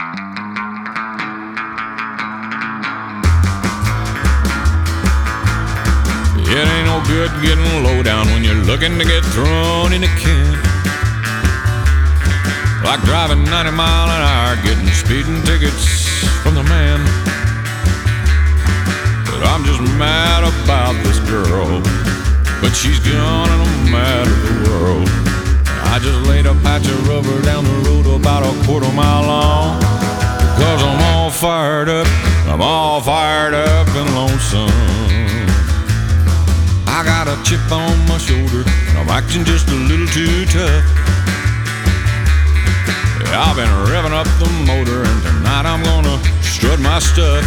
It ain't no good getting low down when you're looking to get thrown in a can. Like driving 90 miles an hour, getting speeding tickets from the man. But I'm just mad about this girl, but she's gone and I'm mad at the world. I just laid a patch of rubber down the road about a quarter mile long, because I'm all fired up, I'm all fired up and lonesome. I got a chip on my shoulder, and I'm acting just a little too tough. Yeah, I've been revving up the motor, and tonight I'm gonna strut my stuff.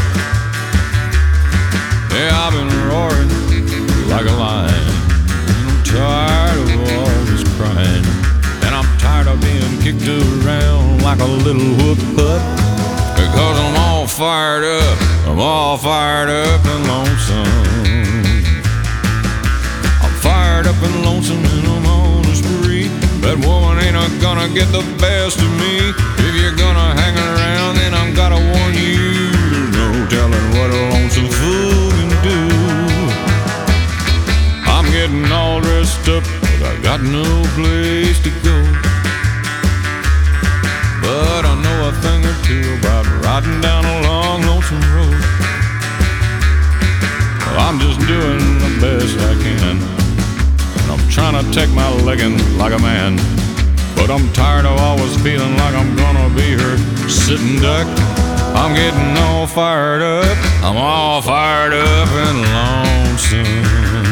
Yeah, I've been roaring like a lion, and I'm tired of all this crying, and I'm tired of being kicked around like a little whoop pup, because I'm all fired up, I'm all fired up and lonesome. Fired up and lonesome and I'm on a spree. That woman ain't gonna get the best of me. If you're gonna hang around, then I'm gotta warn you. No telling what a lonesome fool can do. I'm getting all dressed up, but I got no place to go. But I know a thing or two about riding down a long lonesome road. Well, I'm just doing the best I can. I'm trying to take my legging like a man, but I'm tired of always feeling like I'm gonna be her sitting duck. I'm getting all fired up, I'm all fired up and lonesome.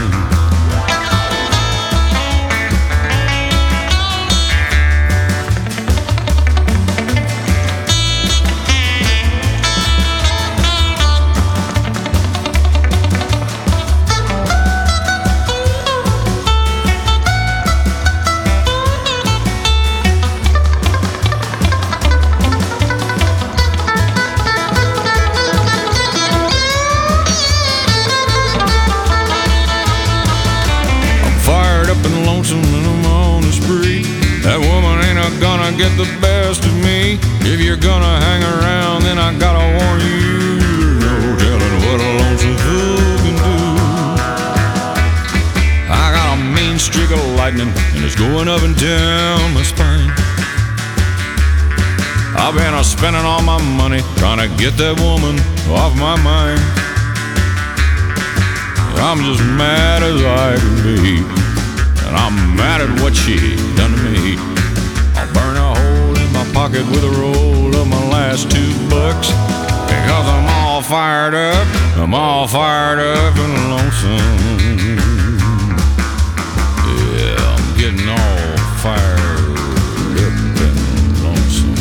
Gonna get the best of me. If you're gonna hang around, then I gotta warn you. No telling what a lonesome fool can do. I got a mean streak of lightning, and it's going up and down my spine. I've been spending all my money trying to get that woman off my mind. I'm just mad as I can be, and I'm mad at what she done to me. I'll burn a hole in my pocket with a roll of my last $2, because I'm all fired up, I'm all fired up and lonesome. Yeah, I'm getting all fired up and lonesome.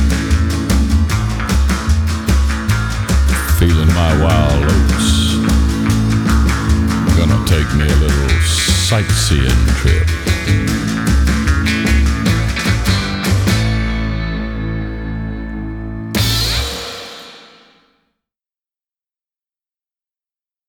Feeling my wild oats. Gonna take me a little sightseeing trip.